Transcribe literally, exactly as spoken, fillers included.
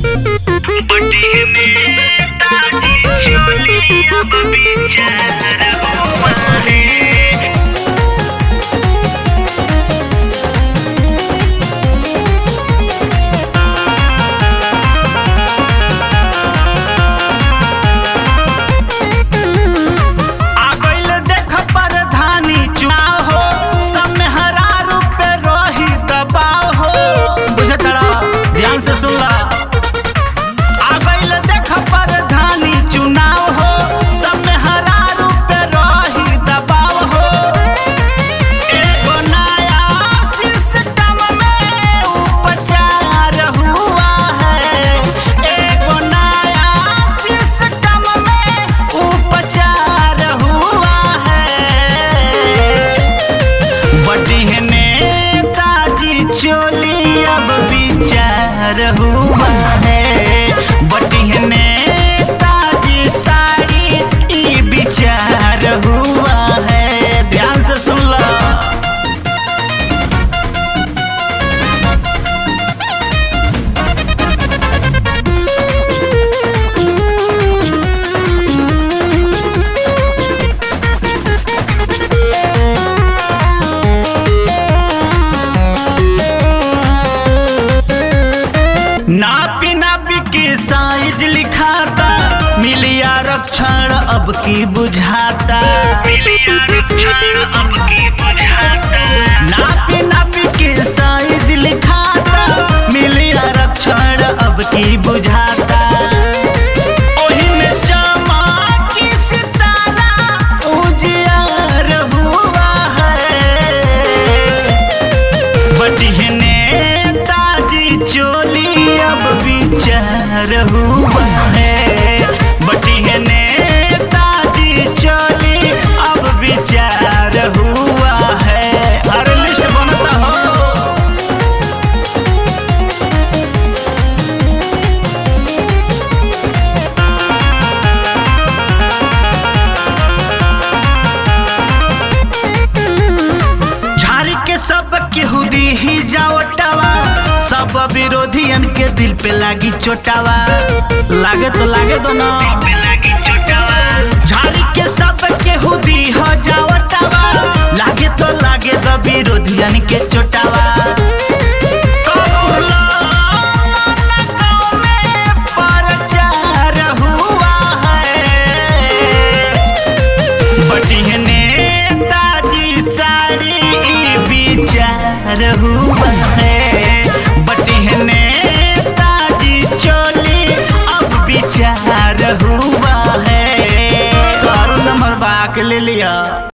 हुआ है बटिहने ताजी साड़ी ई विचार हुआ है। ध्यान से सुन लो। नापी नापी के साइज लिखाता मिली आरक्षण अब की बुझाता। नापी नापी के साइज लिखाता मिली आरक्षण अब की बुझाता। ओही में चमकी सितारा उजियार हुआ है बटिहने ताजी चोली अब विचार हुआ है बटिहने ताजी चोली अब विचार हुआ है। अरे लिस्ट बनता हो। झाड़ी के सब केहुदी ही जावटवा सब विरोधियन के दिल पे लागी चोटावा। लागे तो लागे दो ना। झाड़ी के सब केहुदी हो जावटवा लागे तो लागे दो विरोधियन के चोटावा। बटिहने ताजी साड़ी ई विचार हुआ है बटिहने ताजी चोली अब विचार हुआ है। करो नंबर बाक ले लिया।